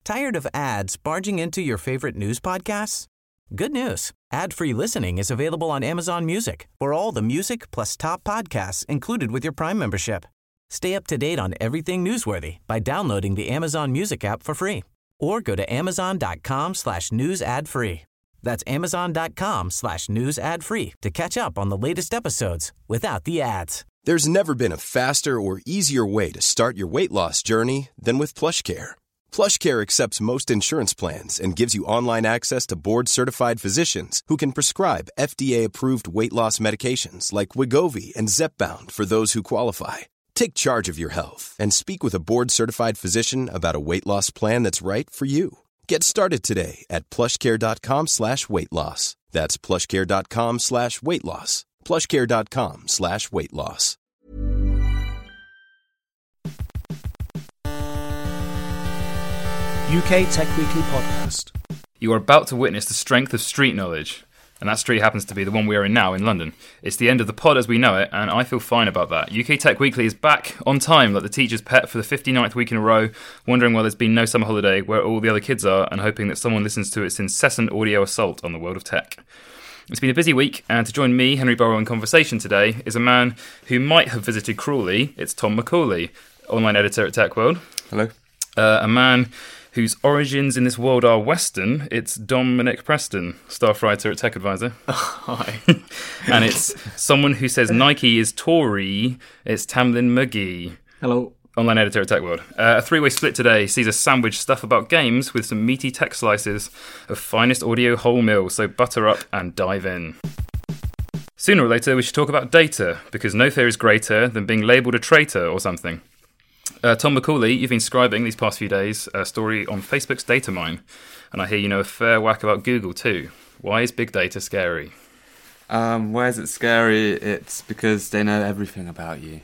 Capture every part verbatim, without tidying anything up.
Tired of ads barging into your favorite news podcasts? Good news. Ad-free listening is available on Amazon Music for all the music plus top podcasts included with your Prime membership. Stay up to date on everything newsworthy by downloading the Amazon Music app for free or go to amazon.com slash news ad free. That's amazon.com slash news ad free to catch up on the latest episodes without the ads. There's never been a faster or easier way to start your weight loss journey than with PlushCare. PlushCare accepts most insurance plans and gives you online access to board-certified physicians who can prescribe F D A-approved weight loss medications like Wegovy and Zepbound for those who qualify. Take charge of your health and speak with a board-certified physician about a weight loss plan that's right for you. Get started today at plushcare.com slash weight loss. That's plushcare.com slash weight loss. plushcare.com slash weight loss. U K Tech Weekly Podcast. You are about to witness the strength of street knowledge. And that street happens to be the one we are in now in London. It's the end of the pod as we know it, and I feel fine about that. U K Tech Weekly is back on time like the teacher's pet for the fifty-ninth week in a row, wondering why there's been no summer holiday where all the other kids are, and hoping that someone listens to its incessant audio assault on the world of tech. It's been a busy week, and to join me, Henry Burrell, in conversation today is a man who might have visited Crawley. It's Tom McCauley, online editor at TechWorld. Hello. Uh, a man whose origins in this world are Western. It's Dominic Preston, staff writer at TechAdvisor. Hi. And it's someone who says Nike is Tory. It's Tamlin McGee. Hello. Online editor at TechWorld. Uh, a three-way split today sees us sandwich stuff about games with some meaty tech slices of finest audio wholemeal, so butter up and dive in. Sooner or later, we should talk about data, because no fear is greater than being labelled a traitor or something. Uh, Tom McCauley, you've been scribing these past few days a story on Facebook's data mine, and I hear you know a fair whack about Google too. Why is big data scary? Um, why is it scary? It's because they know everything about you.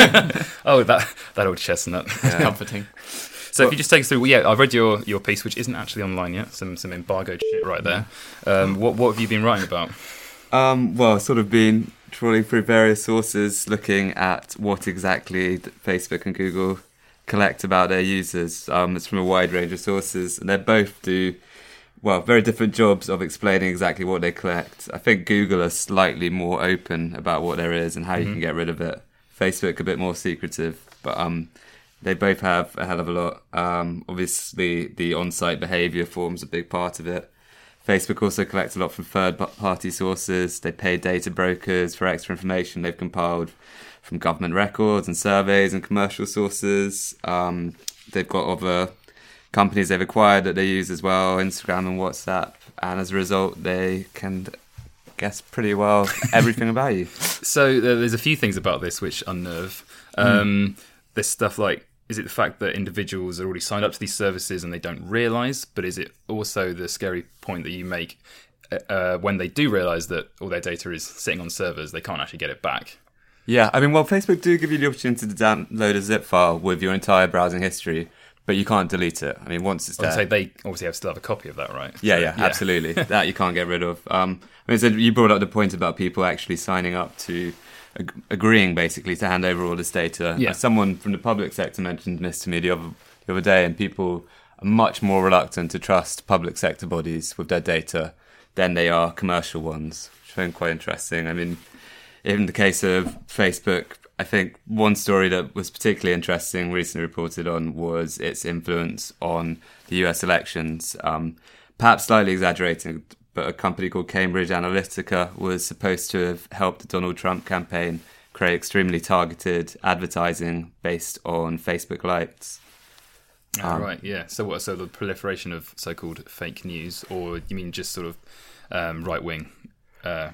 Oh, that that old chestnut. Yeah. Comforting. So well, if you just take us through, well, yeah, I read your, your piece, which isn't actually online yet. Some some embargoed shit right there. Um, what what have you been writing about? Um, well, sort of been trawling through various sources, looking at what exactly Facebook and Google collect about their users. Um, it's from a wide range of sources, and they both do, well, very different jobs of explaining exactly what they collect. I think Google are slightly more open about what there is and how mm-hmm. you can get rid of it. Facebook a bit more secretive, but um, they both have a hell of a lot. Um, obviously, the on-site behaviour forms a big part of it. Facebook also collects a lot from third-party sources. They pay data brokers for extra information they've compiled from government records and surveys and commercial sources. Um, they've got other companies they've acquired that they use as well, Instagram and WhatsApp. And as a result, they can guess pretty well everything about you. So uh, there's a few things about this which unnerve. Um, mm. There's stuff like, is it the fact that individuals are already signed up to these services and they don't realise? But is it also the scary point that you make uh, when they do realise that all their data is sitting on servers, they can't actually get it back? Yeah, I mean, well, Facebook do give you the opportunity to download a zip file with your entire browsing history, but you can't delete it. I mean, once it's there. So they obviously have still have a copy of that, right? Yeah, so, yeah, yeah, absolutely. That you can't get rid of. Um, I mean, so you brought up the point about people actually signing up to, ag- agreeing basically to hand over all this data. Yeah. Uh, someone from the public sector mentioned this to me the other, the other day, and people are much more reluctant to trust public sector bodies with their data than they are commercial ones, which I find quite interesting. I mean, in the case of Facebook, I think one story that was particularly interesting, recently reported on, was its influence on the U S elections. Um, perhaps slightly exaggerating, but a company called Cambridge Analytica was supposed to have helped the Donald Trump campaign create extremely targeted advertising based on Facebook likes. Oh, um, right, yeah. So what? So the proliferation of so-called fake news, or you mean just sort of um, right-wing uh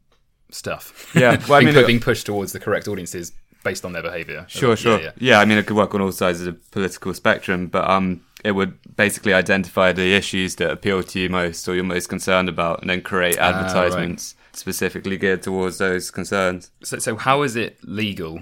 stuff? Yeah, well, I being, mean, put, it, being pushed towards the correct audiences based on their behaviour. Sure, sure. Yeah, yeah. yeah, I mean, it could work on all sides of the political spectrum, but um, it would basically identify the issues that appeal to you most or you're most concerned about, and then create advertisements ah, right. specifically geared towards those concerns. So, so how is it legal?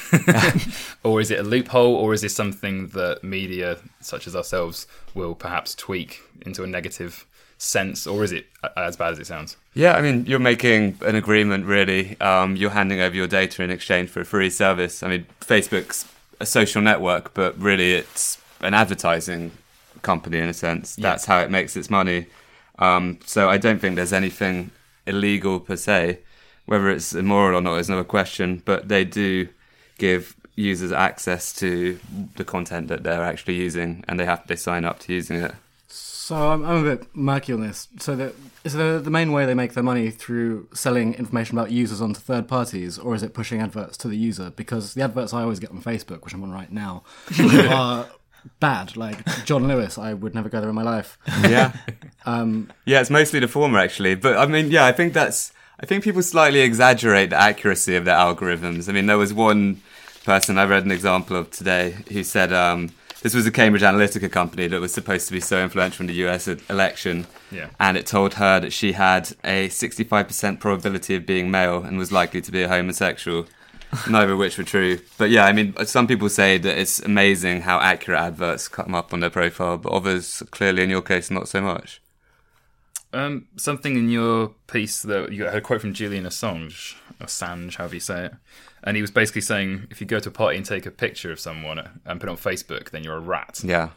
Or is it a loophole, or is this something that media such as ourselves will perhaps tweak into a negative sense, or is it as bad as it sounds? Yeah, I mean, you're making an agreement, really. Um, you're handing over your data in exchange for a free service. I mean, Facebook's a social network, but really it's an advertising company in a sense. Yeah. That's how it makes its money. Um, so I don't think there's anything illegal per se. Whether it's immoral or not is another question, but they do give users access to the content that they're actually using, and they have they sign up to using it. So I'm, I'm a bit murky on this. So that, is the, the main way they make their money through selling information about users onto third parties, or is it pushing adverts to the user? Because the adverts I always get on Facebook, which I'm on right now, are bad. Like John Lewis, I would never go there in my life. Yeah. Um, yeah, it's mostly the former, actually. But, I mean, yeah, I think that's... I think people slightly exaggerate the accuracy of their algorithms. I mean, there was one person I read an example of today who said... Um, This was a Cambridge Analytica company that was supposed to be so influential in the U S election. Yeah. And it told her that she had a sixty-five percent probability of being male and was likely to be a homosexual. Neither of which were true. But yeah, I mean, some people say that it's amazing how accurate adverts come up on their profile, but others, clearly in your case, not so much. Um, something in your piece that you had a quote from Julian Assange, or Assange, however you say it, and he was basically saying if you go to a party and take a picture of someone and put it on Facebook, then you're a rat. Yeah.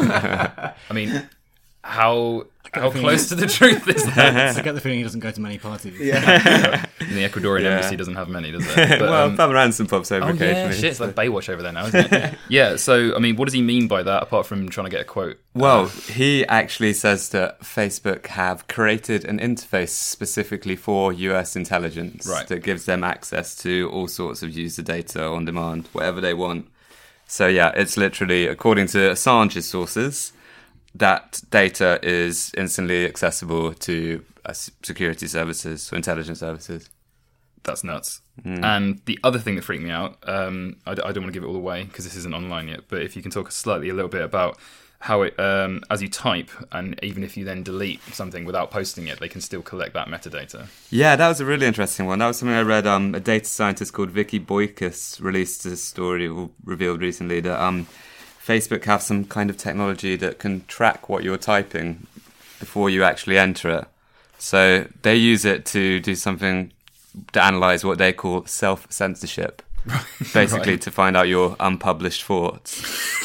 I mean, how how close to the truth is that? I get the feeling he doesn't go to many parties. Yeah. And the Ecuadorian Yeah. embassy doesn't have many, does it? But, well, um, Pam Ransom pops over oh occasionally. yeah, shit, it's like Baywatch over there now, isn't it? Yeah, so, I mean, what does he mean by that, apart from trying to get a quote? Well, Uh, he actually says that Facebook have created an interface specifically for U S intelligence Right. that gives them access to all sorts of user data on demand, whatever they want. So yeah, it's literally, according to Assange's sources, that data is instantly accessible to uh, security services or intelligence services. That's nuts. And the other thing that freaked me out, um, I, d- I don't want to give it all away because this isn't online yet, but if you can talk slightly a little bit about how it, um, as you type, and even if you then delete something without posting it, they can still collect that metadata. Yeah, that was a really interesting one. That was something I read. Um, a data scientist called Vicky Boykus released a story, or revealed recently, that um, Facebook have some kind of technology that can track what you're typing before you actually enter it. So they use it to do something to analyze what they call self-censorship, basically Right. to find out your unpublished thoughts.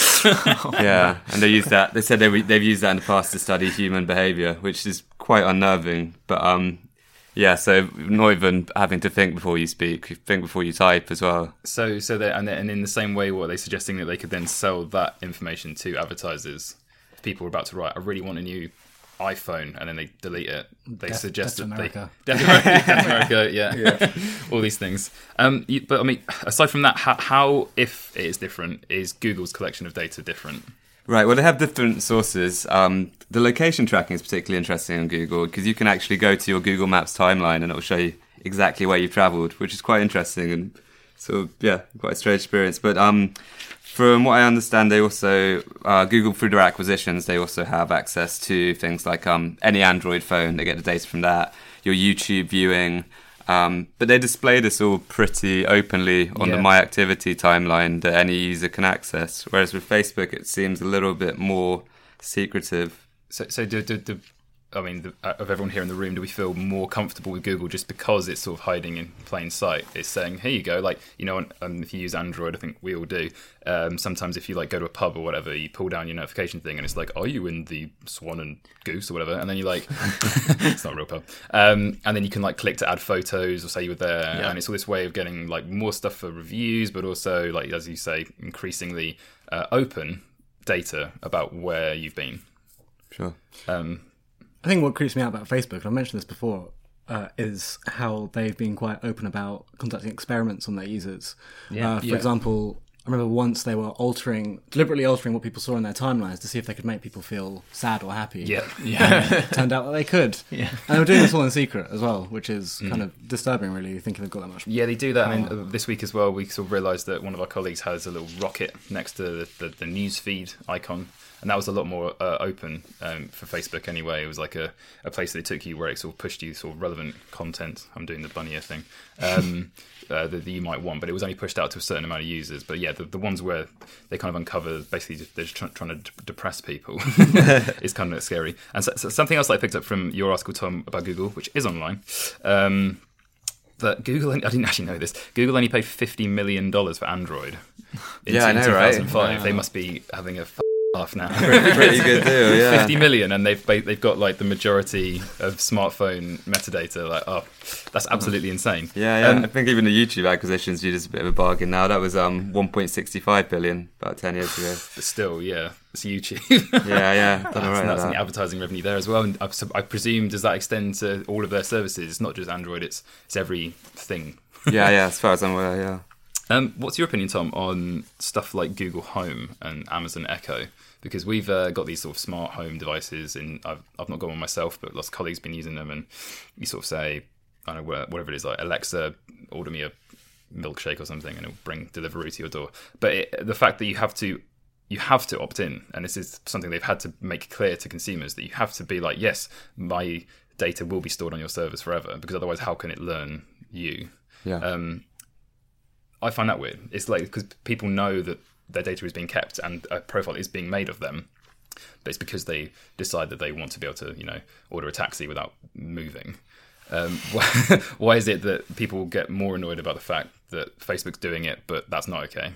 Yeah, and they use that. They said they, they've used that in the past to study human behavior, which is quite unnerving. But um, yeah, so not even having to think before you speak, you think before you type as well. So, so they and, and in the same way, what are they suggesting that they could then sell that information to advertisers? If people are about to write, I really want a new iPhone, and then they delete it. They Death- suggest Death to that America. they Death to America, Death to America, yeah, yeah. All these things. Um, you, but I mean, aside from that, how, how, if it is different, is Google's collection of data different? Right, well, they have different sources. Um, the location tracking is particularly interesting on Google because you can actually go to your Google Maps timeline and it will show you exactly where you've travelled, which is quite interesting and sort of, yeah, quite a strange experience. But um, from what I understand, they also, uh, Google, through their acquisitions, they also have access to things like um, any Android phone. They get the data from that, your YouTube viewing. Um, but they display this all pretty openly on Yeah. the My Activity timeline that any user can access. Whereas with Facebook, it seems a little bit more secretive. So, so do, do, do I mean, the, uh, of everyone here in the room, do we feel more comfortable with Google just because it's sort of hiding in plain sight? It's saying, here you go, like, you know, um, if you use Android, I think we all do. Um, sometimes if you like go to a pub or whatever, you pull down your notification thing and it's like, are you in the Swan and Goose or whatever? And then you like, it's not a real pub. Um, and then you can like click to add photos or say you were there. Yeah. And it's all this way of getting like more stuff for reviews, but also, like, as you say, increasingly uh, open data about where you've been. Sure. Um, I think what creeps me out about Facebook, and I mentioned this before, uh, is how they've been quite open about conducting experiments on their users. Yeah. Uh, for Yeah. example, I remember once they were altering, deliberately altering what people saw in their timelines to see if they could make people feel sad or happy. yeah. Yeah. Turned out that they could. Yeah. And they were doing this all in secret as well, which is kind of disturbing, really, thinking they've got that much. Yeah, they do that. And Oh. then uh, this week as well, we sort of realised that one of our colleagues has a little rocket next to the, the, the news feed icon. And that was a lot more uh, open um, for Facebook anyway. It was like a, a place that it took you where it sort of pushed you sort of relevant content. I'm doing the bunny ear thing um, uh, that, that you might want, but it was only pushed out to a certain amount of users. But yeah, the, the ones where they kind of uncover, basically just, they're just try, trying to d- depress people is kind of scary. And so, so something else that I picked up from your article, Tom, about Google, which is online, um, that Google, I didn't actually know this, Google only paid fifty million dollars for Android in Yeah, I know, right? two thousand five. Wow. They must be having a f- Off now. Pretty good deal, yeah. fifty million, and they've they've got like the majority of smartphone metadata. Like, oh, that's absolutely insane. Yeah, yeah. Um, I think even the YouTube acquisition's just a bit of a bargain now. That was um one point six five billion about ten years ago. But still, yeah, it's YouTube. Yeah, yeah. Done That's all right. nuts, at and the that. advertising revenue there as well. And I, I presume, does that extend to all of their services? It's not just Android; it's it's everything. Yeah, yeah. As far as I'm aware, yeah. Um, what's your opinion, Tom, on stuff like Google Home and Amazon Echo? Because we've uh, got these sort of smart home devices, and I've I've not got one myself, but lots of colleagues have been using them. And you sort of say, I don't know, whatever it is, like Alexa, order me a milkshake or something, and it'll bring Deliveroo to your door. But it, the fact that you have to you have to opt in, and this is something they've had to make clear to consumers, that you have to be like, yes, my data will be stored on your servers forever, because otherwise, how can it learn you? Yeah. Um, I find that weird. It's like, because people know that their data is being kept and a profile is being made of them, but it's because they decide that they want to be able to, you know, order a taxi without moving. Um, why, why is it that people get more annoyed about the fact that Facebook's doing it, but that's not okay?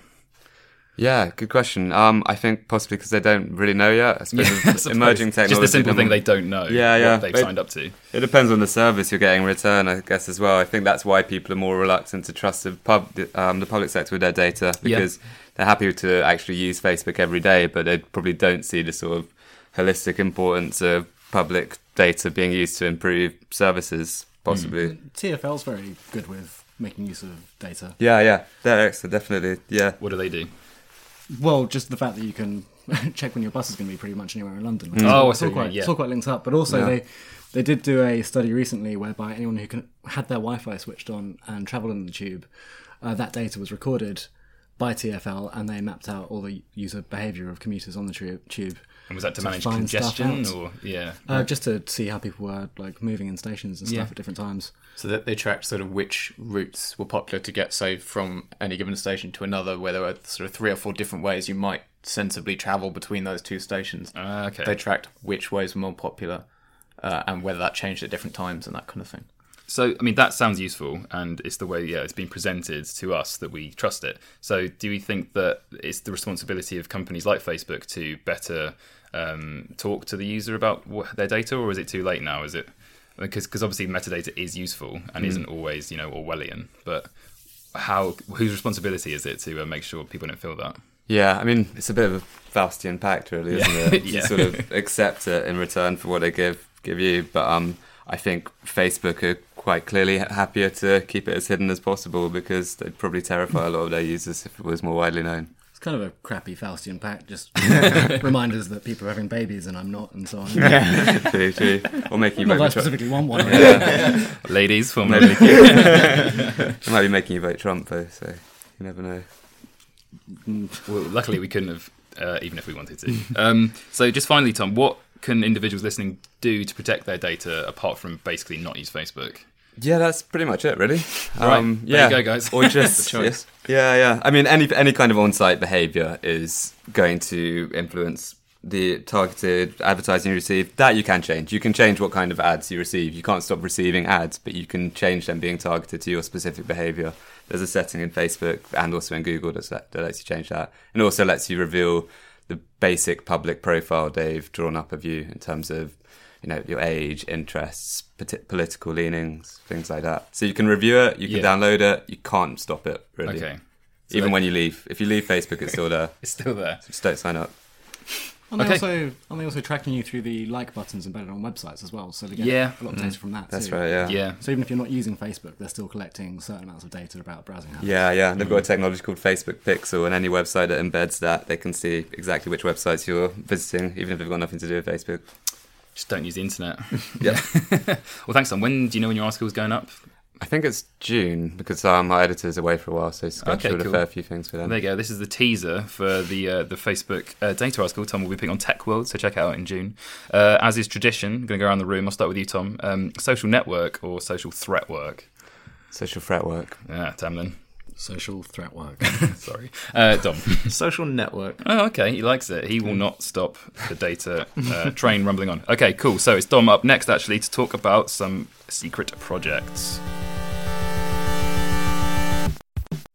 Yeah, good question. Um, I think possibly because they don't really know yet. I suppose Yeah, with emerging technology. Just the simple thing them- they don't know Yeah, yeah. what they've It- signed up to. It depends on the service you're getting in return, I guess, as well. I think that's why people are more reluctant to trust the, pub, um, the public sector with their data, because they're happy to actually use Facebook every day, but they probably don't see the sort of holistic importance of public data being used to improve services, possibly. T F L's very good with making use of data. Yeah, yeah. They're excellent, definitely. Yeah. What do they do? Well, just the fact that you can check when your bus is going to be pretty much anywhere in London. Mm. Oh, I it's see all what you quite, mean, yeah. it's all quite linked up. But also, Yeah. they they did do a study recently whereby anyone who can, had their Wi-Fi switched on and travelled in the tube, uh, that data was recorded by T F L, and they mapped out all the user behaviour of commuters on the tru- tube. And was that to, To manage find stuff congestion, out. or yeah? Uh, just to see how people were like moving in stations and stuff Yeah. at different times. So that they tracked sort of which routes were popular to get, say, from any given station to another, where there were sort of three or four different ways you might sensibly travel between those two stations. Ah, okay. They tracked which ways were more popular uh, and whether that changed at different times and that kind of thing. So, I mean, that sounds useful, and it's the way, yeah, it's been presented to us that we trust it. So, do we think that it's the responsibility of companies like Facebook to better um, talk to the user about what, their data, or is it too late now? Is it because because obviously metadata is useful and mm. isn't always, you know, Orwellian, but how whose responsibility is it to uh, make sure people don't feel that? Yeah, I mean, it's a bit of a Faustian pact, really, isn't Yeah. it? Yeah. You sort of accept it in return for what they give give you. But um, I think Facebook are quite clearly happier to keep it as hidden as possible, because they'd probably terrify a lot of their users if it was more widely known. It's kind of a crappy Faustian pact, just reminders that people are having babies and I'm not, and so on. True, true. Or making you Not that I vote for Trump. specifically want one. Ladies, for Maybe. They might be making you vote Trump, though, so you never know. Well, luckily we couldn't have, uh, even if we wanted to. Um, so, just finally, Tom, what can individuals listening do to protect their data apart from basically not use Facebook? Yeah, that's pretty much it, really. Right, Um, there yeah, you go, guys. Or just The choice. Yeah, yeah. I mean, any any kind of on-site behaviour is going to influence the targeted advertising you receive. That you can change. You can change what kind of ads you receive. You can't stop receiving ads, but you can change them being targeted to your specific behaviour. There's a setting in Facebook and also in Google that, that lets you change that. And also lets you reveal the basic public profile they've drawn up of you in terms of, you know, your age, interests, politi- political leanings, things like that. So you can review it, you can Yeah. download it, you can't stop it, really. Okay. So Even they- when you leave. If you leave Facebook, it's still there. It's still there. Just don't sign up. And they Okay. also and they also tracking you through the like buttons embedded on websites as well, so they get Yeah. a lot of data from that. That's too. right, yeah. Yeah. So even if you're not using Facebook, they're still collecting certain amounts of data about browsing habits. Yeah, yeah. They've got a technology called Facebook Pixel, and any website that embeds that, they can see exactly which websites you're visiting, even if they've got nothing to do with Facebook. Just don't use the internet. Yeah. Well, thanks, Tom. When do you know when your article's going up? I think it's June, because um, my editor's away for a while, so he's scheduled Okay, cool. a fair few things for them. There you go. This is the teaser for the uh, the Facebook uh, data article. Tom will be putting on Tech World, so check it out in June. Uh, as is tradition, I'm going to go around the room. I'll start with you, Tom. Um, social network or social threat work? Social threat work. Yeah, Tamlin. Social threat work. Sorry. Uh, Dom. Social network. Oh, okay. He likes it. He will not stop the data uh, train rumbling on. Okay, cool. So it's Dom up next, actually, to talk about some secret projects.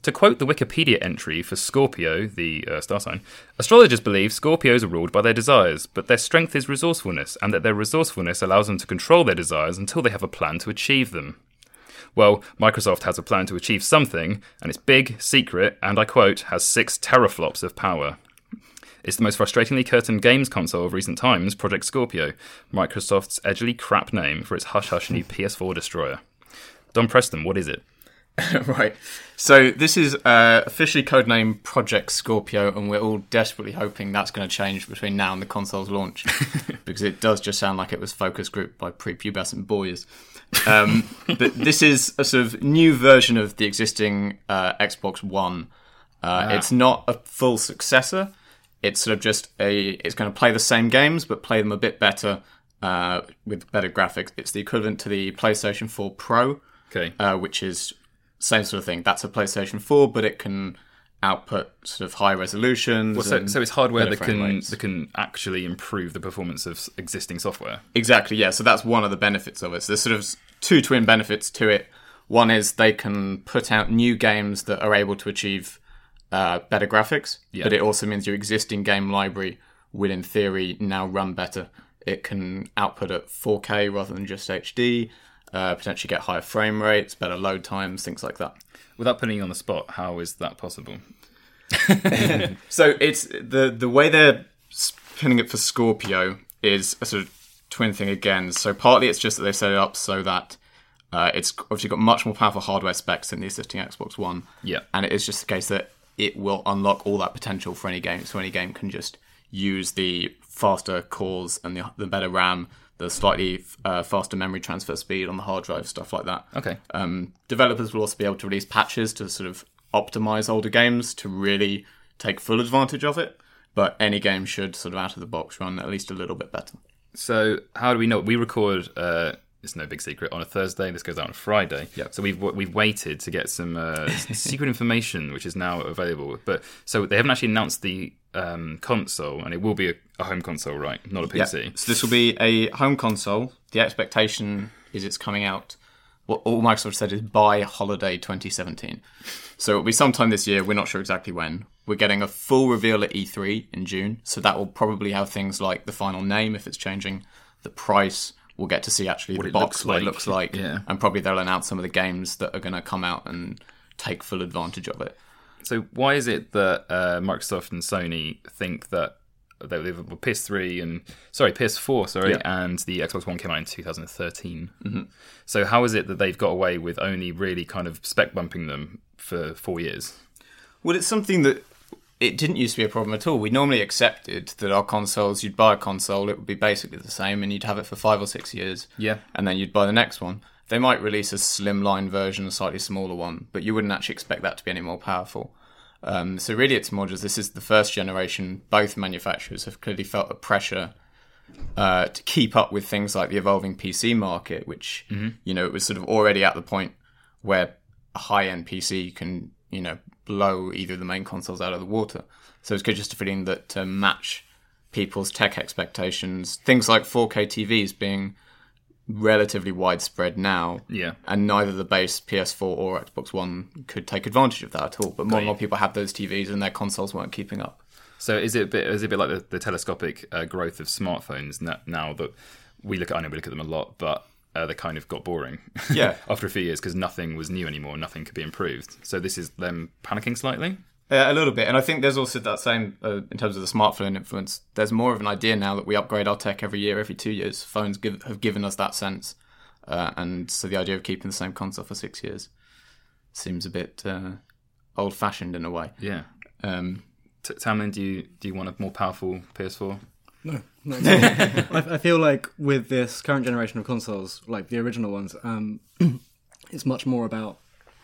To quote the Wikipedia entry for Scorpio, the uh, star sign, astrologers believe Scorpios are ruled by their desires, but their strength is resourcefulness, and that their resourcefulness allows them to control their desires until they have a plan to achieve them. Well, Microsoft has a plan to achieve something, and it's big, secret, and I quote, has six teraflops of power. It's the most frustratingly curtained games console of recent times, Project Scorpio, Microsoft's edgily crap name for its hush-hush new P S four destroyer. Don Preston, what is it? Right. So this is uh, officially codenamed Project Scorpio, and we're all desperately hoping that's going to change between now and the console's launch, because it does just sound like it was focus grouped by prepubescent boys. Um, but this is a sort of new version of the existing uh, Xbox One. Uh, ah. It's not a full successor. It's sort of just a. It's going to play the same games, but play them a bit better uh, with better graphics. It's the equivalent to the PlayStation four Pro, okay, uh, which is same sort of thing. That's a PlayStation four, but it can output sort of high resolutions. Well, so, so it's hardware that can rates. that can actually improve the performance of existing software. Exactly, yeah. So that's one of the benefits of it. So there's sort of two twin benefits to it. One is they can put out new games that are able to achieve uh, better graphics, yeah. but it also means your existing game library will, in theory, now run better. It can output at four K rather than just H D. Uh, potentially get higher frame rates, better load times, things like that. Without putting you on the spot, how is that possible? So it's the the way they're spinning it for Scorpio is a sort of twin thing again. So partly it's just that they've set it up so that uh, it's obviously got much more powerful hardware specs than the existing Xbox One. Yeah, and it is just the case that it will unlock all that potential for any game. So any game can just use the faster cores and the, the better RAM, the slightly uh, faster memory transfer speed on the hard drive, stuff like that. Okay. Um, developers will also be able to release patches to sort of optimize older games to really take full advantage of it. But any game should sort of out of the box run at least a little bit better. So how do we know? We record, uh, it's no big secret, on a Thursday. This goes out on a Friday. Yep. So we've we've waited to get some uh, secret information, which is now available. But so they haven't actually announced the um, console, and it will be a, a home console, right? Not a P C. Yep. So this will be a home console. The expectation is it's coming out. What all Microsoft said is by holiday twenty seventeen. So it'll be sometime this year. We're not sure exactly when. We're getting a full reveal at E three in June. So that will probably have things like the final name, if it's changing, the price. We'll get to see actually what the it box, looks what like. it looks like. Yeah. And probably they'll announce some of the games that are going to come out and take full advantage of it. So why is it that uh, Microsoft and Sony think that they were P S three and sorry P S four sorry yeah. and the Xbox One came out in two thousand thirteen? Mm-hmm. So how is it that they've got away with only really kind of spec bumping them for four years? Well, it's something that it didn't used to be a problem at all. We normally accepted that our consoles, you'd buy a console, it would be basically the same, and you'd have it for five or six years. Yeah. And then you'd buy the next one. They might release a slimline version, a slightly smaller one, but you wouldn't actually expect that to be any more powerful. Um, so really it's more just this is the first generation. Both manufacturers have clearly felt the pressure uh, to keep up with things like the evolving P C market, which, mm-hmm. you know, it was sort of already at the point where a high-end P C can, you know, blow either of the main consoles out of the water. So it's just a feeling that to match people's tech expectations, things like four K T Vs being relatively widespread now, yeah, and neither the base P S four or Xbox One could take advantage of that at all. But more and more people have those T Vs, and their consoles weren't keeping up. So is it a bit? Is it a bit like the, the telescopic uh, growth of smartphones now that we look at? I know we look at them a lot, but uh, they kind of got boring. Yeah, after a few years because nothing was new anymore, nothing could be improved. So this is them panicking slightly. Uh, a little bit, and I think there's also that same, uh, in terms of the smartphone influence, there's more of an idea now that we upgrade our tech every year, every two years. Phones give, have given us that sense, uh, and so the idea of keeping the same console for six years seems a bit uh, old-fashioned in a way. Yeah. Um, T- Tamlin, do you do you want a more powerful P S four? No, no. I, I feel like with this current generation of consoles, like the original ones, um, it's much more about.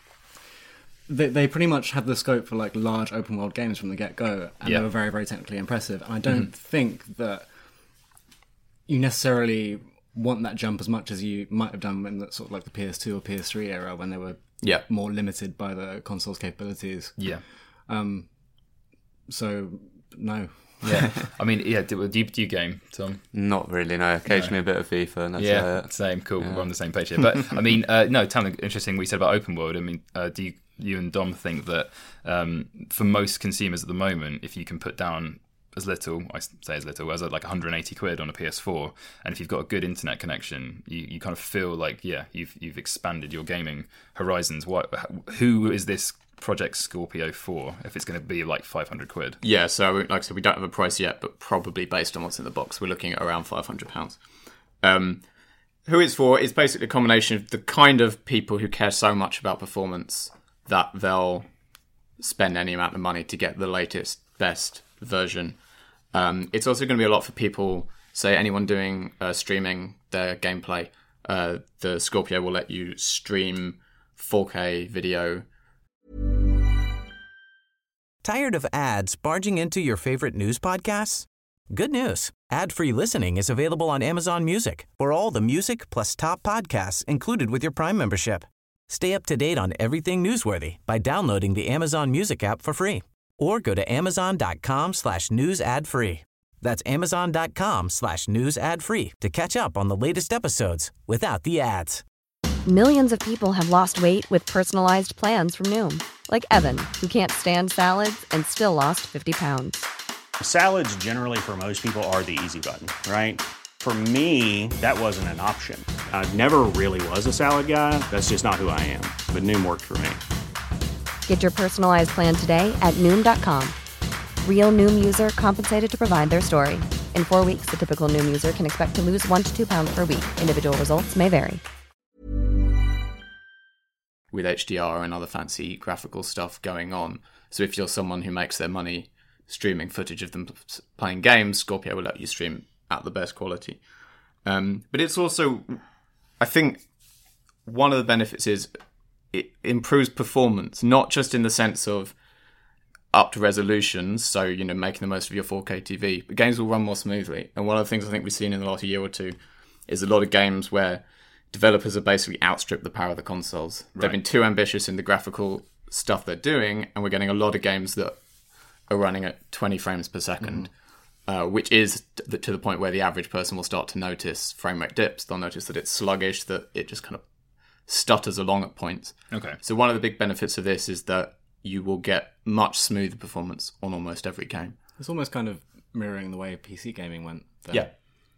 They they pretty much have the scope for like large open world games from the get go, and yeah. they were very very technically impressive. And I don't mm-hmm. think that you necessarily want that jump as much as you might have done in the sort of like the P S two or P S three era when they were yeah. more limited by the console's capabilities. Yeah. Um. So no. Yeah. I mean, yeah. Do, do, you, do you game, Tom? Not really. No. Occasionally no. a bit of FIFA. And that's yeah. it. Same. Cool. Yeah. We're on the same page here. But I mean, uh, no. Tamlin, interesting what you said about open world. I mean, uh, do you you and Dom think that um, for most consumers at the moment, if you can put down as little, I say as little, as like one hundred eighty quid on a P S four, and if you've got a good internet connection, you, you kind of feel like, yeah, you've you've expanded your gaming horizons. What, who is this Project Scorpio for, if it's going to be like five hundred quid? Yeah, so like I said, we don't have a price yet, but probably based on what's in the box, we're looking at around five hundred pounds. Um, who it's for is basically a combination of the kind of people who care so much about performance that they'll spend any amount of money to get the latest, best version. Um, it's also going to be a lot for people, say anyone doing uh, streaming their gameplay. Uh, the Scorpio will let you stream four K video. Tired of ads barging into your favorite news podcasts? Good news. Ad-free listening is available on Amazon Music for all the music plus top podcasts included with your Prime membership. Stay up to date on everything newsworthy by downloading the Amazon Music app for free or go to amazon.com slash news ad free. That's amazon.com slash news ad free to catch up on the latest episodes without the ads. Millions of people have lost weight with personalized plans from Noom. Like Evan, who can't stand salads and still lost fifty pounds. Salads generally for most people are the easy button, right? For me, that wasn't an option. I never really was a salad guy. That's just not who I am. But Noom worked for me. Get your personalized plan today at Noom dot com. Real Noom user compensated to provide their story. In four weeks, the typical Noom user can expect to lose one to two pounds per week. Individual results may vary. With H D R and other fancy graphical stuff going on. So if you're someone who makes their money streaming footage of them playing games, Scorpio will let you stream at the best quality. Um, but it's also, I think, one of the benefits is it improves performance, not just in the sense of up to resolutions, so, you know, making the most of your four K T V, but games will run more smoothly. And one of the things I think we've seen in the last year or two is a lot of games where developers have basically outstripped the power of the consoles. Right. They've been too ambitious in the graphical stuff they're doing, and we're getting a lot of games that are running at twenty frames per second, mm. uh, which is to the, to the point where the average person will start to notice frame rate dips. They'll notice that it's sluggish, that it just kind of stutters along at points. Okay. So one of the big benefits of this is that you will get much smoother performance on almost every game. It's almost kind of mirroring the way P C gaming went then. Yeah.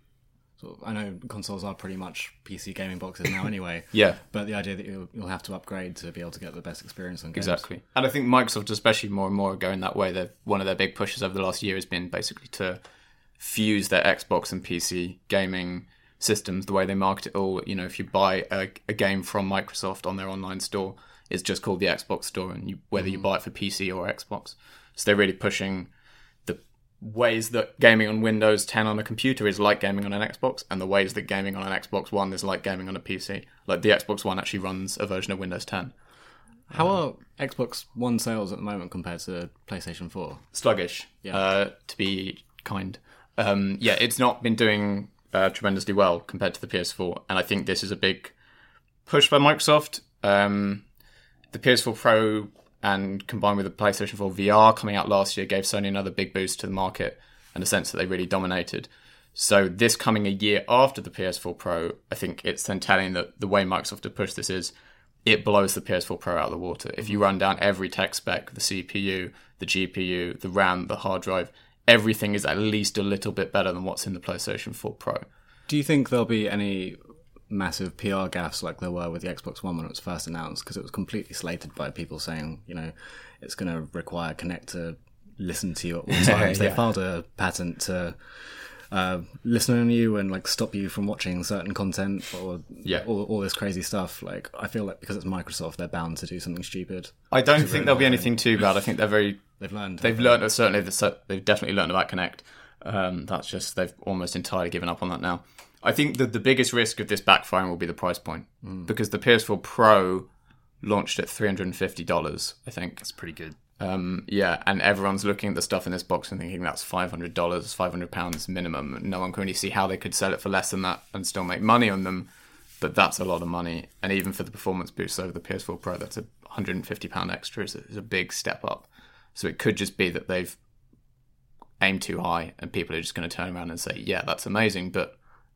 So I know consoles are pretty much P C gaming boxes now anyway. Yeah. But the idea that you'll, you'll have to upgrade to be able to get the best experience on games. Exactly. And I think Microsoft, especially more and more, are going that way. They're, one of their big pushes over the last year has been basically to fuse their Xbox and P C gaming systems, the way they market it all. You know, if you buy a, a game from Microsoft on their online store, it's just called the Xbox Store, and you, whether mm. you buy it for P C or Xbox. So they're really pushing the ways that gaming on Windows ten on a computer is like gaming on an Xbox, and the ways that gaming on an Xbox One is like gaming on a P C. Like the Xbox One actually runs a version of Windows ten. How are Xbox One sales at the moment compared to PlayStation four? Sluggish, yeah. uh, to be kind. Um, yeah, it's not been doing uh, tremendously well compared to the P S four, and I think this is a big push by Microsoft. Um, the P S four Pro and combined with the PlayStation four V R coming out last year gave Sony another big boost to the market and a sense that they really dominated. So this coming a year after the P S four Pro, I think it's then telling that the way Microsoft have pushed this is it blows the P S four Pro out of the water. If you run down every tech spec, the C P U, the G P U, the RAM, the hard drive, everything is at least a little bit better than what's in the PlayStation four Pro. Do you think there'll be any massive P R gaffes like there were with the Xbox One when it was first announced? Because it was completely slated by people saying, you know, it's going to require Kinect to listen to you at all times. Yeah. They filed a patent to uh, listen on you and like stop you from watching certain content or yeah. all, all this crazy stuff. Like, I feel like because it's Microsoft, they're bound to do something stupid. I don't think there'll be anything too bad. I think they're very... They've learned. They've learned, certainly, they've definitely learned about Kinect. Um, that's just, they've almost entirely given up on that now. I think that the biggest risk of this backfiring will be the price point, mm. because the P S four Pro launched at three hundred fifty dollars, I think. That's pretty good. Um, yeah, and everyone's looking at the stuff in this box and thinking that's five hundred dollars, five hundred pounds minimum. No one can really see how they could sell it for less than that and still make money on them, but that's a lot of money. And even for the performance boost over the P S four Pro, that's a one hundred fifty pounds extra. Is a, is a big step up. So it could just be that they've aimed too high and people are just going to turn around and say, yeah, that's amazing, but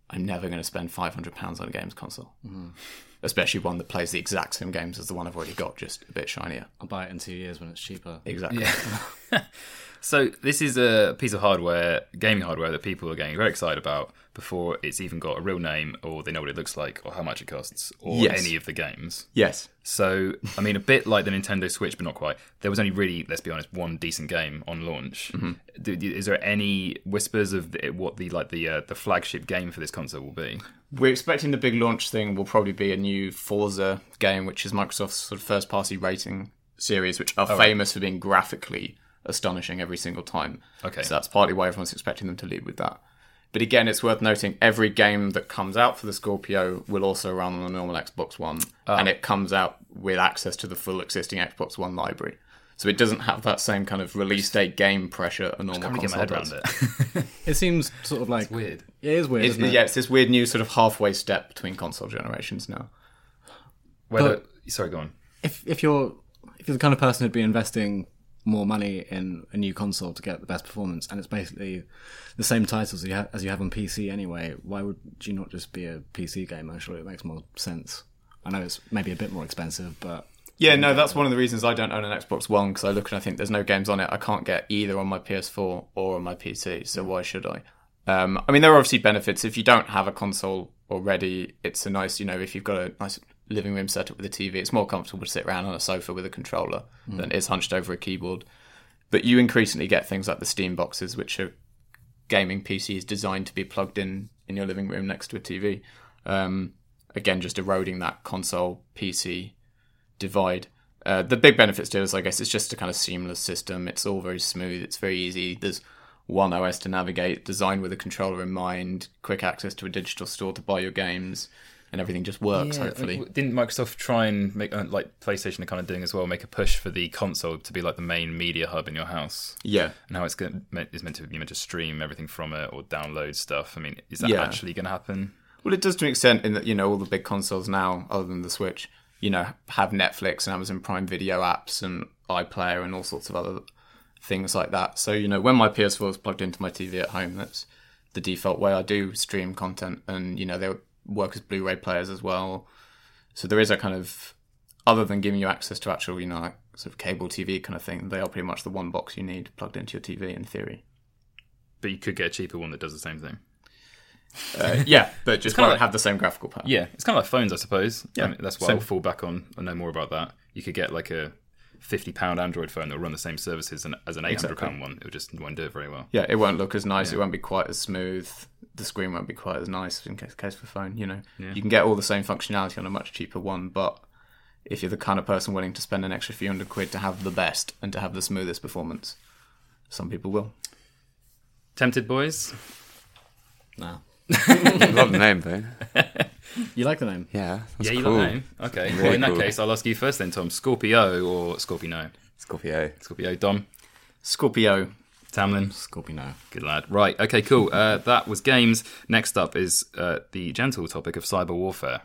I'm never going to spend five hundred pounds on a games console. Mm-hmm. Especially one that plays the exact same games as the one I've already got, just a bit shinier. I'll buy it in two years when it's cheaper. Exactly. Yeah. So this is a piece of hardware, gaming hardware, that people are getting very excited about before it's even got a real name, or they know what it looks like, or how much it costs, or Yes. any of the games. Yes. So, I mean, a bit like the Nintendo Switch, but not quite. There was only really, let's be honest, one decent game on launch. Mm-hmm. Do, do- is there any whispers of the, what the like the uh, the flagship game for this console will be? We're expecting the big launch thing will probably be a new Forza game, which is Microsoft's sort of first-party rating series, which are Oh, right. famous for being graphically astonishing every single time. Okay. So that's partly why everyone's expecting them to lead with that. But again, it's worth noting every game that comes out for the Scorpio will also run on a normal Xbox One, Oh. and it comes out with access to the full existing Xbox One library. So it doesn't have that same kind of release date game pressure a normal Can't really get my console head does. around it. It seems sort of like Weird. It is weird. It's, isn't it? yeah, it's this weird new sort of halfway step between console generations now. Whether sorry, go on. If if you're if you're the kind of person who'd be investing more money in a new console to get the best performance, and it's basically the same titles you ha- as you have on P C anyway, why would you not just be a P C gamer? Surely it makes more sense. I know it's maybe a bit more expensive, but Yeah, no, that's one of the reasons I don't own an Xbox One, because I look and I think there's no games on it I can't get either on my P S four or on my P C, so why should I? Um, I mean, there are obviously benefits. If you don't have a console already, it's a nice, you know, if you've got a nice living room setup with a T V, it's more comfortable to sit around on a sofa with a controller mm. than it is hunched over a keyboard. But you increasingly get things like the Steam boxes, which are gaming P Cs designed to be plugged in in your living room next to a T V. Um, again, just eroding that console P C divide. Uh, the big benefits to it is, I guess, it's just a kind of seamless system. It's all very smooth. It's very easy. There's one O S to navigate, designed with a controller in mind, quick access to a digital store to buy your games, and everything just works, Yeah, hopefully. like, didn't Microsoft try and make, uh, like PlayStation are kind of doing as well, make a push for the console to be like the main media hub in your house? Yeah. And how it's going is meant to be meant to stream everything from it or download stuff. I mean, is that Yeah. actually going to happen? Well, it does to an extent in that, you know, all the big consoles now, other than the Switch, you know, have Netflix and Amazon Prime Video apps and iPlayer and all sorts of other things like that. So, you know, when my P S four is plugged into my T V at home, that's the default way I do stream content. And, you know, they work as Blu-ray players as well. So there is a kind of, other than giving you access to actual, you know, like sort of cable T V kind of thing, they are pretty much the one box you need plugged into your T V in theory. But you could get a cheaper one that does the same thing. Uh, yeah, but just kinda won't like- have the same graphical power. Yeah, it's kind of like phones, I suppose. Yeah, I mean, that's what same. I'll fall back on. I know more about that. You could get like a fifty pound Android phone that will run the same services as an eight hundred pound Exactly. one. It would just won't do it very well. Yeah, it won't look as nice. Yeah. It won't be quite as smooth. The screen won't be quite as nice in case, case for phone, you know. Yeah. You can get all the same functionality on a much cheaper one, but if you're the kind of person willing to spend an extra few hundred quid to have the best and to have the smoothest performance, some people will. Tempted, boys? no. I love the name though. You like the name? Yeah, that's yeah, you cool. like the name? Okay. Really well, in that cool. case, I'll ask you first then, Tom. Scorpio or Scorpio? Scorpio. Scorpio. Dom? Scorpio. Tamlin? Scorpio. Good lad. Right, okay, cool. Uh, that was games. Next up is uh, the gentle topic of cyber warfare.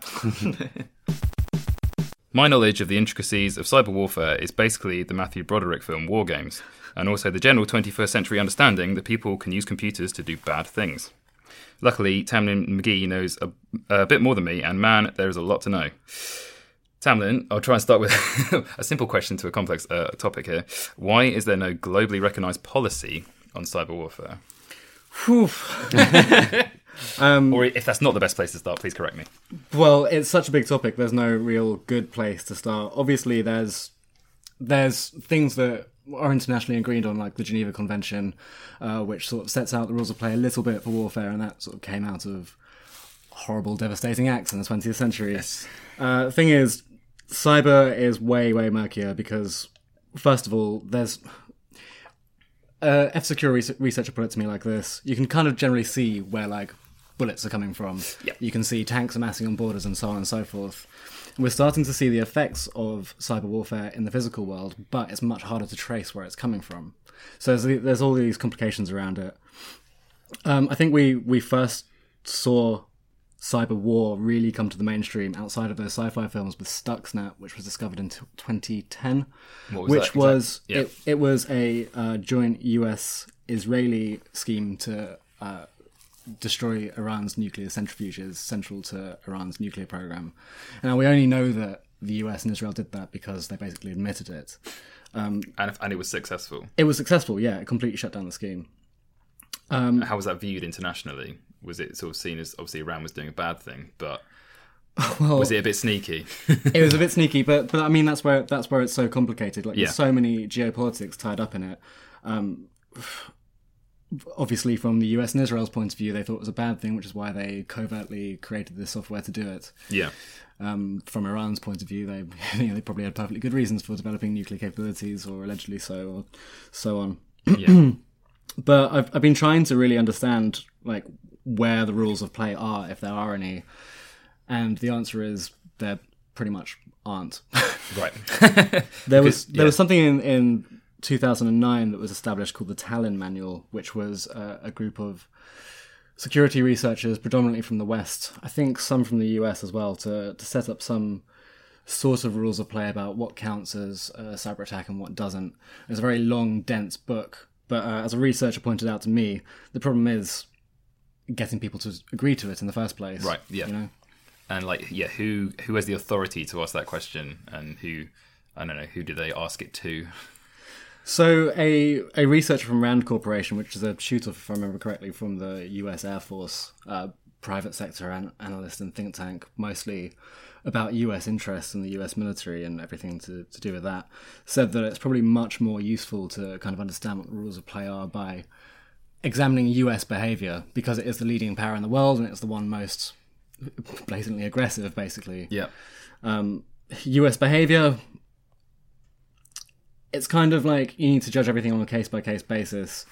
My knowledge of the intricacies of cyber warfare is basically the Matthew Broderick film War Games, and also the general twenty-first century understanding that people can use computers to do bad things. Luckily, Tamlin McGee knows a, a bit more than me, and man, there is a lot to know. Tamlin, I'll try and start with a simple question to a complex uh, topic here. Why is there no globally recognised policy on cyber warfare? um, Or if that's not the best place to start, please correct me. Well, it's such a big topic. There's no real good place to start. Obviously, there's there's things that are internationally agreed on, like the Geneva Convention, uh, which sort of sets out the rules of play a little bit for warfare, and that sort of came out of horrible, devastating acts in the twentieth century. Yes. Uh, the thing is, cyber is way, way murkier because, first of all, there's... Uh, F-Secure res- researcher put it to me like this. You can kind of generally see where, like, bullets are coming from. Yep. You can see tanks amassing on borders and so on and so forth. We're starting to see the effects of cyber warfare in the physical world, but it's much harder to trace where it's coming from. So there's, there's all these complications around it. Um, I think we, we first saw cyber war really come to the mainstream outside of those sci-fi films with Stuxnet, which was discovered in t- twenty ten, What was which that was exact- it, it was a uh, joint U S Israeli scheme to uh, destroy Iran's nuclear centrifuges central to Iran's nuclear program. Now, we only know that the U S and Israel did that because they basically admitted it. Um, and, and it was successful. It was successful, yeah. It completely shut down the scheme. Um, How was that viewed internationally? Was it sort of seen as, obviously Iran was doing a bad thing, but well, was it a bit sneaky? It was a bit sneaky, but but I mean that's where that's where it's so complicated. Like Yeah. there's so many geopolitics tied up in it. Um, obviously, from the U S and Israel's point of view, they thought it was a bad thing, which is why they covertly created this software to do it. Yeah. Um, from Iran's point of view, they you know, they probably had perfectly good reasons for developing nuclear capabilities, or allegedly so, or so on. Yeah. But I've I've been trying to really understand like where the rules of play are, if there are any, and the answer is there pretty much aren't. Right. there was there yeah. was something in, in two thousand nine that was established called the Tallinn Manual, which was a, a group of security researchers, predominantly from the West, I think some from the U S as well, to to set up some sort of rules of play about what counts as a cyber attack and what doesn't. It's a very long, dense book, but uh, as a researcher pointed out to me, the problem is getting people to agree to it in the first place. Right, yeah. You know? And like, yeah, who who has the authority to ask that question, and who, I don't know, who do they ask it to? So a a researcher from Rand Corporation, which is a shoot-off, if I remember correctly, from the U S Air Force, uh, private sector an- analyst and think tank, mostly about U S interests in the U S military and everything to, to do with that, said that it's probably much more useful to kind of understand what the rules of play are by examining U S behaviour, because it is the leading power in the world and it's the one most blatantly aggressive, basically. Yeah. Um, U S behaviour, it's kind of like you need to judge everything on a case-by-case basis.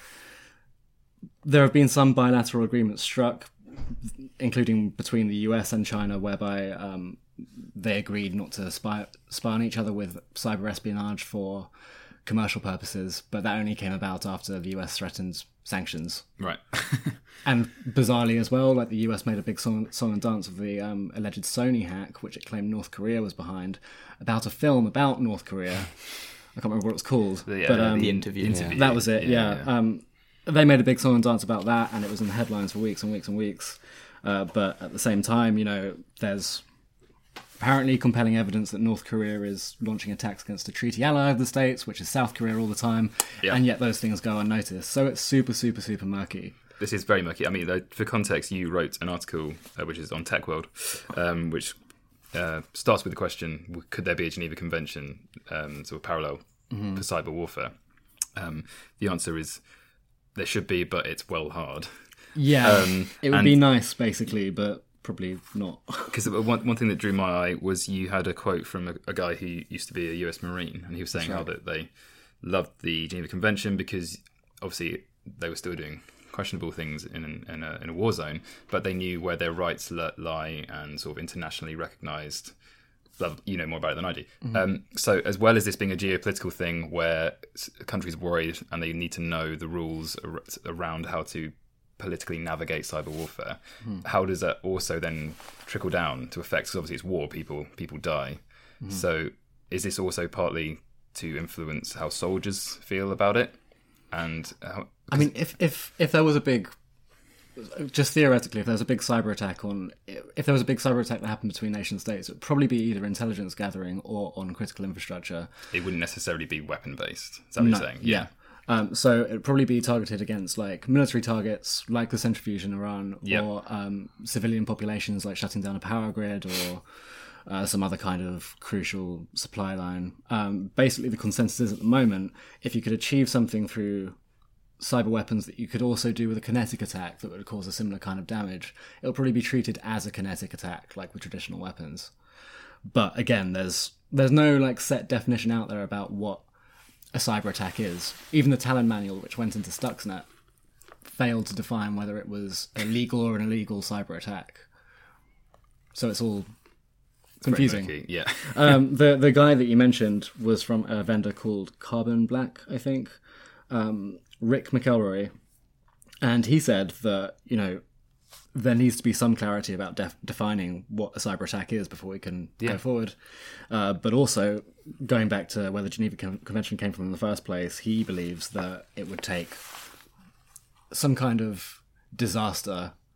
There have been some bilateral agreements struck, including between the U S and China, whereby um, they agreed not to spy, spy on each other with cyber espionage for commercial purposes, but that only came about after the U S threatened sanctions. Right. And bizarrely as well, like the U S made a big song, song and dance of the um, alleged Sony hack, which it claimed North Korea was behind, about a film about North Korea. I can't remember what it was called. The, uh, but, um, The interview. interview. that was it, yeah. yeah. Um, they made a big song and dance about that, and it was in the headlines for weeks and weeks and weeks. Uh, but at the same time, you know, there's apparently compelling evidence that North Korea is launching attacks against a treaty ally of the States, which is South Korea all the time, Yeah. and yet those things go unnoticed. So it's super, super, super murky. This is very murky. I mean, though, for context, you wrote an article uh, which is on TechWorld, um, which uh, starts with the question: could there be a Geneva Convention um, sort of parallel Mm-hmm. for cyber warfare? Um, the answer is there should be, but it's well hard. Yeah, Um, it would and- be nice, basically, but probably not. Because one one thing that drew my eye was you had a quote from a, a guy who used to be a U S Marine, and he was saying how that they loved the Geneva Convention because obviously they were still doing questionable things in in a, in a war zone, but they knew where their rights li- lie and sort of internationally recognised. You know more about it than I do. Mm-hmm. Um, so as well as this being a geopolitical thing where a country's worried and they need to know the rules ar- around how to politically navigate cyber warfare, Mm. how does that also then trickle down to effects? Because obviously it's war, people people die. Mm. So is this also partly to influence how soldiers feel about it? And how, I mean, if, if, if there was a big, just theoretically, if there was a big cyber attack on, if there was a big cyber attack that happened between nation states, it would probably be either intelligence gathering or on critical infrastructure. it wouldn't necessarily be weapon based. Is that what No, you're saying? yeah. Um, so it'd probably be targeted against like military targets, like the centrifuge in Iran, Yeah. or um, civilian populations, like shutting down a power grid or uh, some other kind of crucial supply line. Um, basically, the consensus is at the moment, if you could achieve something through cyber weapons that you could also do with a kinetic attack that would cause a similar kind of damage, it'll probably be treated as a kinetic attack, like with traditional weapons. But again, there's there's no like set definition out there about what a cyber attack is. Even the Tallinn Manual, which went into Stuxnet, failed to define whether it was a legal or an illegal cyber attack. So it's all It's very confusing. murky, Yeah. um, the the guy that you mentioned was from a vendor called Carbon Black, I think, um, Rick McElroy, and he said that, you know, there needs to be some clarity about def- defining what a cyber attack is before we can Yeah. go forward. Uh, but also, going back to where the Geneva Con- Convention came from in the first place, he believes that it would take some kind of disaster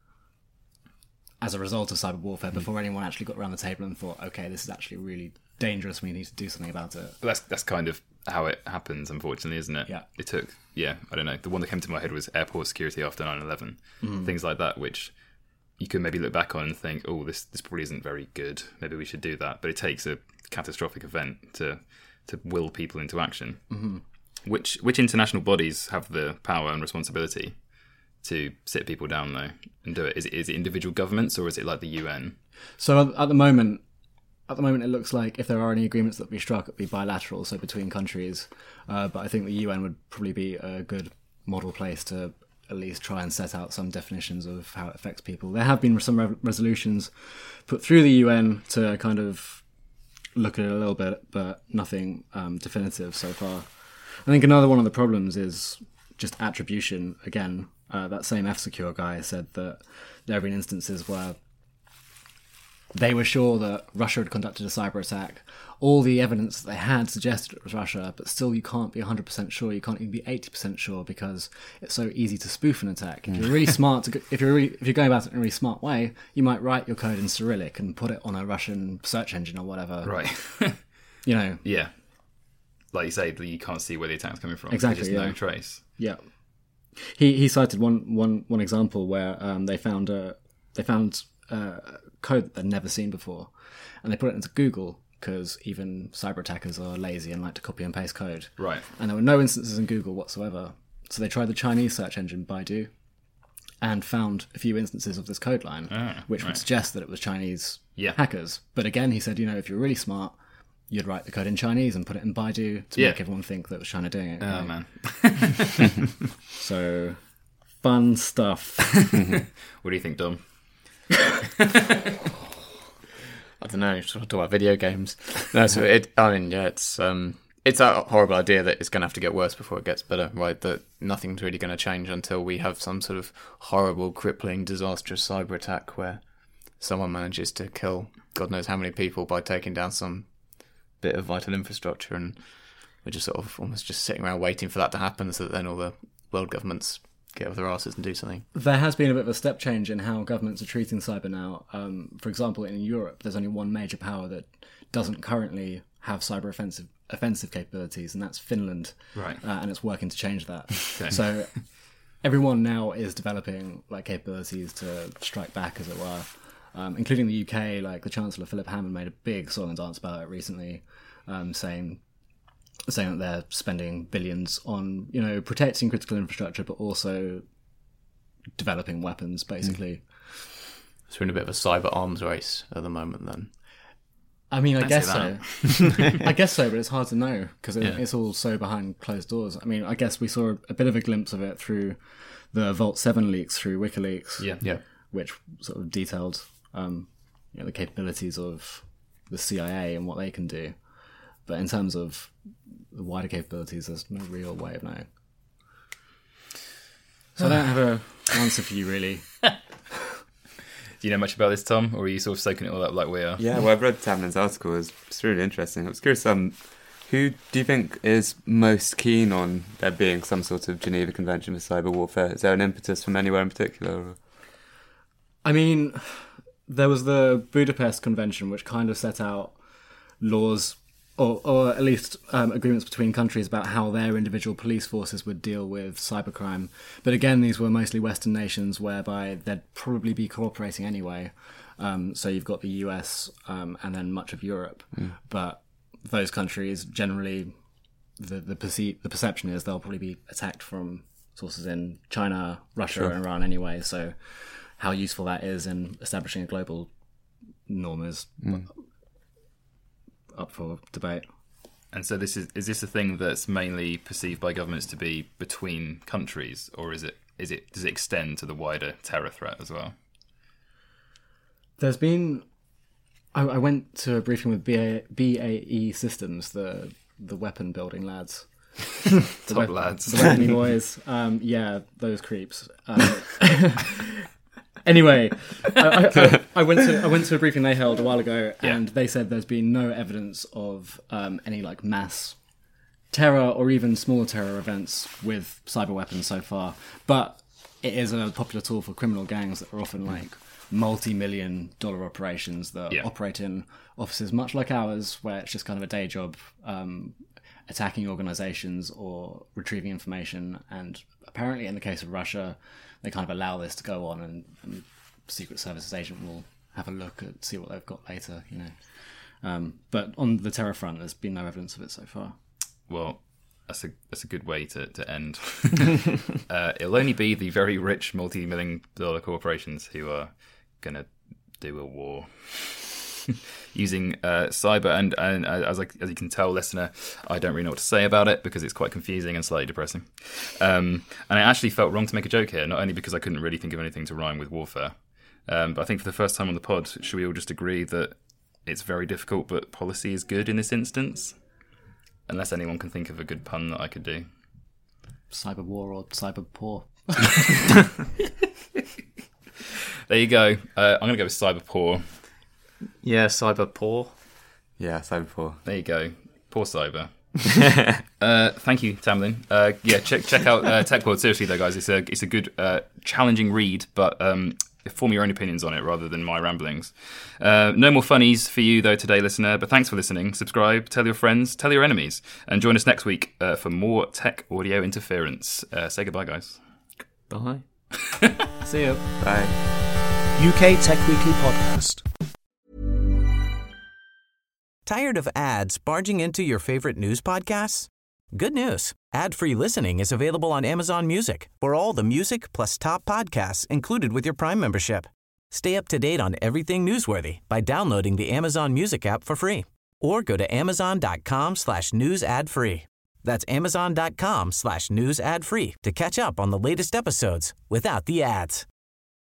as a result of cyber warfare before anyone actually got around the table and thought, okay, this is actually really dangerous, we need to do something about it. But that's that's kind of how it happens, unfortunately, isn't it? Yeah. It took, yeah, I don't know. The one that came to my head was airport security after nine eleven. Mm. Things like that, which you could maybe look back on and think, oh, this this probably isn't very good. Maybe we should do that. But it takes a catastrophic event to to will people into action. Mm-hmm. Which which international bodies have the power and responsibility to sit people down, though, and do it? Is it, is it individual governments, or is it like the U N? So at the moment, at the moment, it looks like if there are any agreements that be struck, it'd be bilateral, so between countries. Uh, but I think the U N would probably be a good model place to at least try and set out some definitions of how it affects people. There have been some re- resolutions put through the U N to kind of look at it a little bit, but nothing um, definitive so far. I think another one of the problems is just attribution. Again, uh, that same F-Secure guy said that there have been instances where they were sure that Russia had conducted a cyber attack. All the evidence that they had suggested it was Russia, but still you can't be one hundred percent sure. You can't even be eighty percent sure because it's so easy to spoof an attack. If you're really smart, to go, if you're really, if you're going about it in a really smart way, you might write your code in Cyrillic and put it on a Russian search engine or whatever. Right. You know. Yeah. Like you say, you can't see where the attack's coming from. Exactly. There's yeah. no trace. Yeah. He he cited one one one example where um, they found a they found uh, code that they'd never seen before, and they put it into Google because even cyber attackers are lazy and like to copy and paste code. Right. And there were no instances in Google whatsoever. So they tried the Chinese search engine Baidu and found a few instances of this code line, ah, which right. would suggest that it was Chinese yeah. hackers. But again, he said, you know, if you're really smart, you'd write the code in Chinese and put it in Baidu to yeah. make everyone think that it was China doing it. Oh, right? man. So, fun stuff. What do you think, Dom? I don't know. Talk about video games. No, so it. I mean, yeah, it's um, it's a horrible idea that it's going to have to get worse before it gets better, right? That nothing's really going to change until we have some sort of horrible, crippling, disastrous cyber attack where someone manages to kill God knows how many people by taking down some bit of vital infrastructure, and we're just sort of almost just sitting around waiting for that to happen, so that then all the world governments get off their asses and do something. There has been a bit of a step change in how governments are treating cyber now. Um, for example, in Europe, there's only one major power that doesn't currently have cyber offensive offensive capabilities, and that's Finland. Right. Uh, and it's working to change that. Okay. So everyone now is developing like capabilities to strike back, as it were, um, including the U K. Like the Chancellor Philip Hammond made a big song and dance about it recently, um, saying. saying that they're spending billions on, you know, protecting critical infrastructure, but also developing weapons, basically. So we're in a bit of a cyber arms race at the moment, then. I mean, I Don't guess say so. I guess so, but it's hard to know because it, Yeah. it's all so behind closed doors. I mean, I guess we saw a bit of a glimpse of it through the Vault seven leaks through WikiLeaks, Yeah. Yeah. which sort of detailed um, you know, the capabilities of the C I A and what they can do. But in terms of the wider capabilities, there's no real way of knowing. So I don't have a answer for you, really. Do you know much about this, Tom, or are you sort of soaking it all up like we are? Yeah, well, I've read Tamlin's article. It's, it's really interesting. I was curious, um, who do you think is most keen on there being some sort of Geneva Convention for cyber warfare? Is there an impetus from anywhere in particular? Or? I mean, there was the Budapest Convention, which kind of set out laws, or, or at least um, agreements between countries about how their individual police forces would deal with cybercrime. But again, these were mostly Western nations, whereby they'd probably be cooperating anyway. Um, so you've got the U S um, and then much of Europe. Mm. But those countries, generally, the the, perce- the perception is they'll probably be attacked from sources in China, Russia, Sure. and Iran anyway. So how useful that is in establishing a global norm is mm. up for debate. And so this is is this a thing that's mainly perceived by governments to be between countries, or is it is it does it extend to the wider terror threat as well? There's been I, I went to a briefing with B A, B A E Systems, the the weapon building lads. the Top weapon, lads. The weapony boys. Um, yeah, those creeps. Um, Anyway, I, I, I went to I went to a briefing they held a while ago, and yeah. they said there's been no evidence of um, any like mass terror or even smaller terror events with cyber weapons so far. But it is a popular tool for criminal gangs that are often like multi-million dollar operations that Yeah. operate in offices much like ours, where it's just kind of a day job, um, attacking organizations or retrieving information. And apparently in the case of Russia, they kind of allow this to go on, and, and Secret Services agent will have a look at, see what they've got later, you know. Um, but on the terror front, there's been no evidence of it so far. Well, that's a that's a good way to, to end. uh, it'll only be the very rich multi-million dollar corporations who are going to do a war using uh, cyber. And, and uh, as, I, as you can tell, listener, I don't really know what to say about it because it's quite confusing and slightly depressing. Um, and I actually felt wrong to make a joke here, not only because I couldn't really think of anything to rhyme with warfare, um, but I think for the first time on the pod, should we all just agree that it's very difficult, but policy is good in this instance? Unless anyone can think of a good pun that I could do. Cyber war or cyber poor. There you go. Uh, I'm going to go with cyber poor. Yeah, cyber poor. Yeah, cyber poor. There you go. Poor cyber. uh, thank you, Tamlin. Uh, yeah, check check out uh, TechWorld. Seriously, though, guys, it's a it's a good, uh, challenging read, but um, form your own opinions on it rather than my ramblings. Uh, no more funnies for you, though, today, listener, but thanks for listening. Subscribe, tell your friends, tell your enemies, and join us next week uh, for more tech audio interference. Uh, say goodbye, guys. Bye. See you. Bye. U K Tech Weekly Podcast. Tired of ads barging into your favorite news podcasts? Good news. Ad-free listening is available on Amazon Music for all the music plus top podcasts included with your Prime membership. Stay up to date on everything newsworthy by downloading the Amazon Music app for free or go to amazon.com slash news ad free. That's amazon.com slash news ad free to catch up on the latest episodes without the ads.